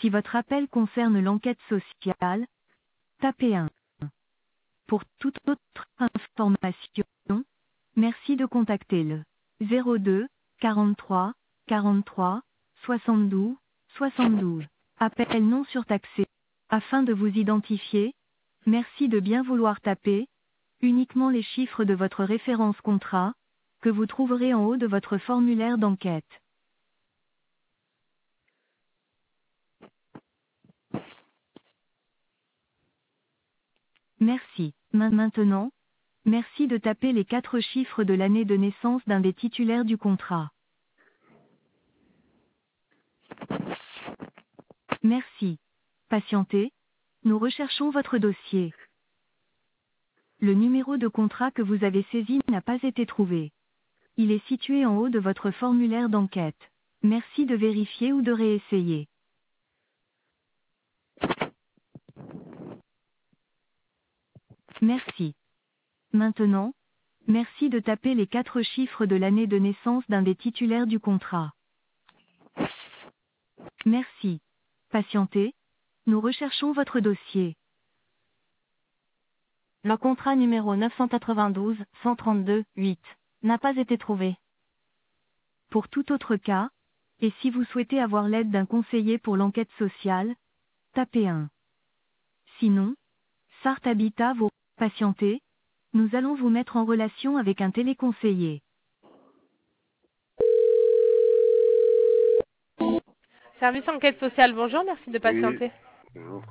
Si votre appel concerne l'enquête sociale, tapez 1. Pour toute autre information, merci de contacter le 02 43 43 72 72. Appel non surtaxé. Afin de vous identifier, merci de bien vouloir taper uniquement les chiffres de votre référence contrat, que vous trouverez en haut de votre formulaire d'enquête. Merci. Maintenant, merci de taper les 4 chiffres de l'année de naissance d'un des titulaires du contrat. Merci. Patientez. Nous recherchons votre dossier. Le numéro de contrat que vous avez saisi n'a pas été trouvé. Il est situé en haut de votre formulaire d'enquête. Merci de vérifier ou de réessayer. Merci. Maintenant, merci de taper les 4 chiffres de l'année de naissance d'un des titulaires du contrat. Merci. Patientez. Nous recherchons votre dossier. Le contrat numéro 992 132 8 n'a pas été trouvé. Pour tout autre cas, et si vous souhaitez avoir l'aide d'un conseiller pour l'enquête sociale, tapez 1. Sinon, Sarthe Habitat vous patientez. Nous allons vous mettre en relation avec un téléconseiller. Service enquête sociale, bonjour, merci de Oui, patienter. bonjour.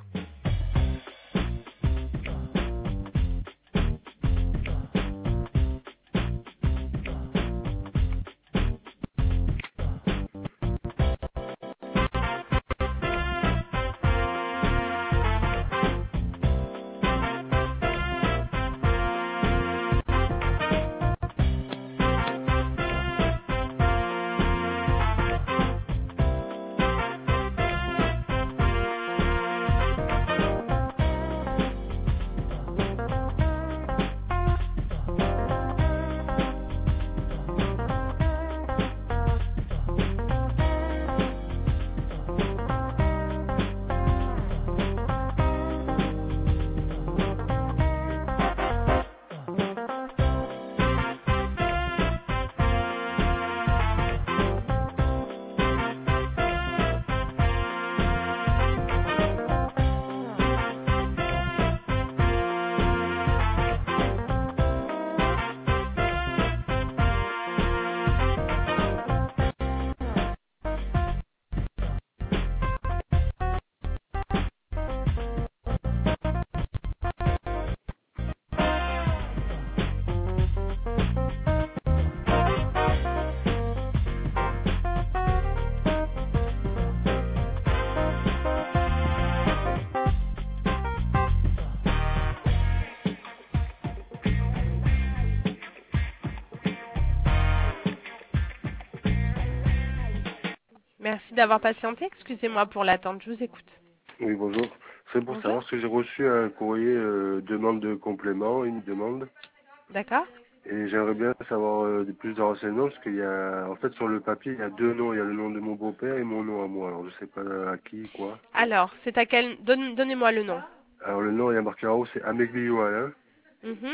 Merci d'avoir patienté, excusez-moi pour l'attente, je vous écoute. Oui, bonjour. C'est pour Bonjour. savoir si j'ai reçu un courrier demande de complément, une demande. D'accord. Et j'aimerais bien savoir plus de renseignements parce qu'il y a, en fait, sur le papier, il y a deux noms. Il y a le nom de mon beau-père et mon nom à moi. Alors, je sais pas à qui, quoi. Alors, c'est à quel... Donnez-moi le nom. Alors, le nom, il y a marqué en haut, c'est Ameglio Alain. Mhm.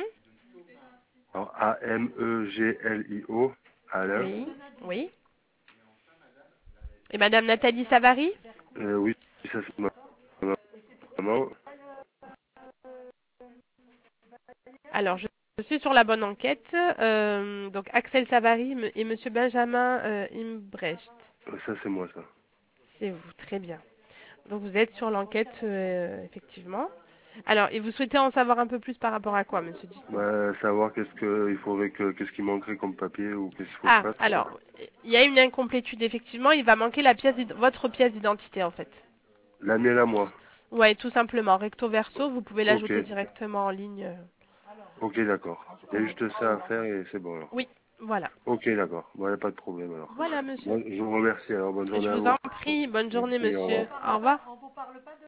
Alors, Ameglio Alain. Oui, oui. Et Madame Nathalie Savary? Oui, ça c'est ma maman. Alors, je suis sur la bonne enquête. Donc, Axel Savary et Monsieur Benjamin Imbrecht. Ça c'est moi, ça. C'est vous, très bien. Donc, vous êtes sur l'enquête, effectivement. Alors, et vous souhaitez en savoir un peu plus par rapport à quoi, monsieur? Dites-moi. Savoir qu'est-ce qui manquerait comme papier ou qu'est-ce qu'il faut que je Ah, fasse, quoi. alors, il y a une incomplétude, effectivement. Il va manquer votre pièce d'identité, en fait. La mienne à moi. Ouais, tout simplement. Recto verso, vous pouvez Ok, l'ajouter directement en ligne. ok, d'accord. Il y a juste ça à faire et c'est bon alors. Oui, voilà. Ok, d'accord. Bon, y a pas de problème alors. Voilà, monsieur. Bon, je vous remercie alors. Bonne journée Je à vous vous. en prie. Bonne journée, Merci, au revoir. monsieur. Au revoir.